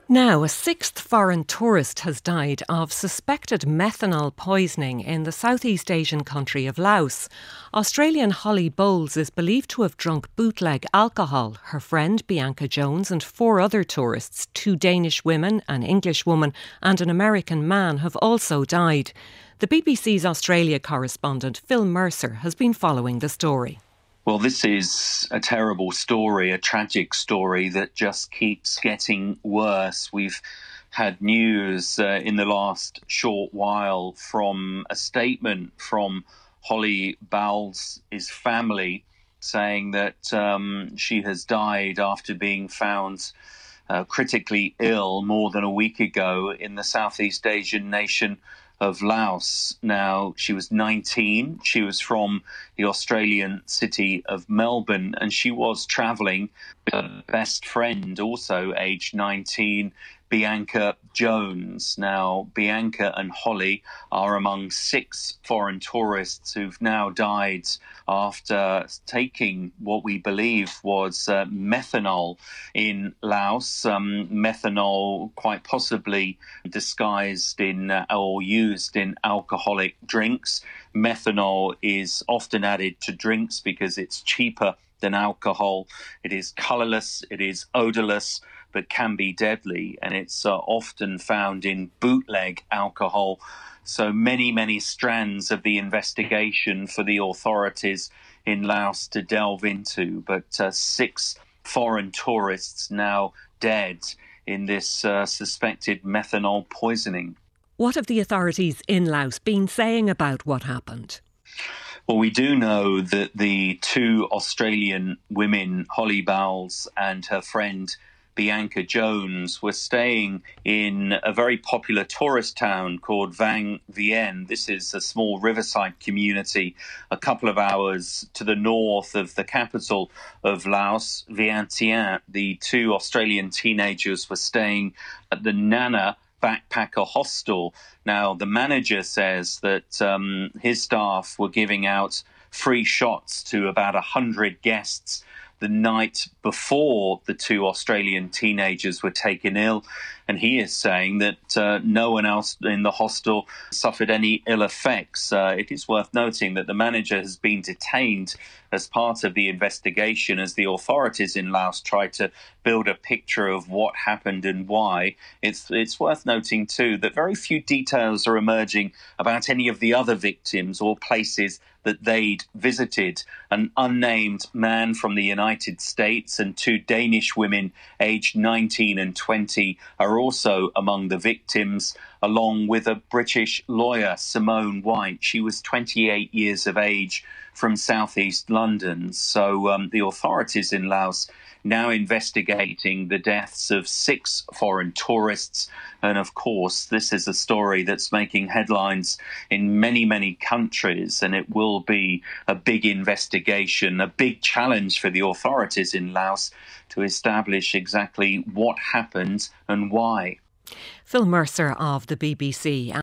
Now, a sixth foreign tourist has died of suspected methanol poisoning in the Southeast Asian country of Laos. Australian Holly Bowles is believed to have drunk bootleg alcohol. Her friend Bianca Jones and four other tourists, two Danish women, an English woman and an American man, have also died. The BBC's Australia correspondent Phil Mercer has been following the story. Well, this is a terrible story, a tragic story that just keeps getting worse. We've had news in the last short while from a statement from Holly Bowles' family saying that she has died after being found critically ill more than a week ago in the Southeast Asian nation of Laos. Now, she was 19. She was from the Australian city of Melbourne, and she was travelling with her best friend, also aged 19, Bianca Jones. Now, Bianca and Holly are among six foreign tourists who've now died after taking what we believe was methanol in Laos. Methanol quite possibly disguised in or used in alcoholic drinks. Methanol is often added to drinks because it's cheaper than alcohol. It is colourless, it is odourless, but can be deadly, and it's often found in bootleg alcohol. So many strands of the investigation for the authorities in Laos to delve into, but six foreign tourists now dead in this suspected methanol poisoning. What have the authorities in Laos been saying about what happened? Well, we do know that the two Australian women, Holly Bowles and her friend Bianca Jones, were staying in a very popular tourist town called Vang Vieng. This is a small riverside community a couple of hours to the north of the capital of Laos, Vientiane. The two Australian teenagers were staying at the Nana backpacker hostel. Now, the manager says that his staff were giving out free shots to about 100 guests the night before the two Australian teenagers were taken ill. And he is saying that no one else in the hostel suffered any ill effects. It is worth noting that the manager has been detained as part of the investigation as the authorities in Laos try to build a picture of what happened and why. It's worth noting, too, that very few details are emerging about any of the other victims or places that they'd visited. An unnamed man from the United States and two Danish women aged 19 and 20 are also among the victims, along with a British lawyer, Simone White. She was 28 years of age from southeast London. So the authorities in Laos now investigating the deaths of six foreign tourists. And of course, this is a story that's making headlines in many countries, and it will be a big investigation, a big challenge for the authorities in Laos to establish exactly what happened and why. Phil Mercer of the BBC.